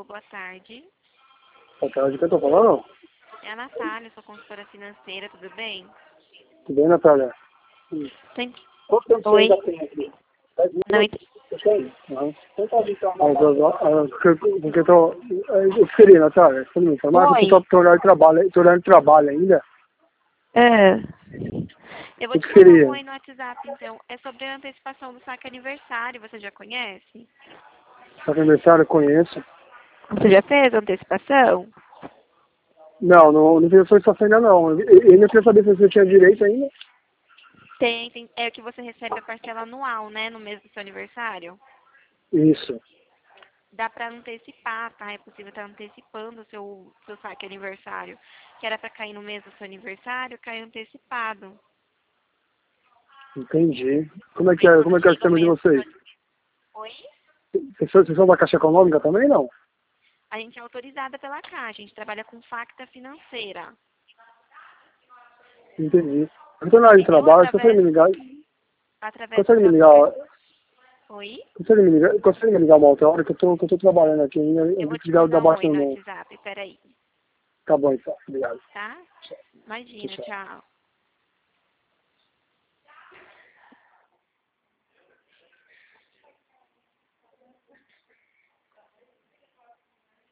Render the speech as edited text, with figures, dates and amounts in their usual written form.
boa tarde. Boa tarde, quem eu tô falando? É a Natália, sou consultora financeira, tudo bem? Tudo bem, Natália? Tem... Quanto tempo Oi? você ainda tem aqui? 10 Não minutos? entendi. Você tem? Aham. Porque eu tô... Eu queria, Natália, você me informar que eu Oi? tô horário de trabalho ainda. É. Eu vou O te que mandar um seria? oi no WhatsApp, então. É sobre a antecipação do saque aniversário, você já conhece? Seu aniversário eu conheço. Você já fez a antecipação? Não fiz essa estação ainda não. Eu ainda queria saber se você tinha direito ainda. Tem. É que você recebe a parcela anual, né, no mês do seu aniversário. Isso. Dá pra antecipar, tá? É possível estar antecipando o seu saque aniversário. Que era pra cair no mês do seu aniversário, cai antecipado. Entendi. Como é que Aí é, quando como é que é o chega o sistema de mês do vocês? seu... Oi? Vocês são da Caixa Econômica também, não? A gente é autorizada pela Caixa, a gente trabalha com facta financeira. Entendi. Eu tô na área de Entendeu? trabalho, Através do consegue me próprio ligar, cartão. Oi? consegue me ligar uma outra hora que eu tô trabalhando aqui, eu Eu vou vou te desligar da mandar um baixa oi no no... WhatsApp, peraí. Tá bom então, obrigado. Tá? Tchau, Imagina, tchau. tchau.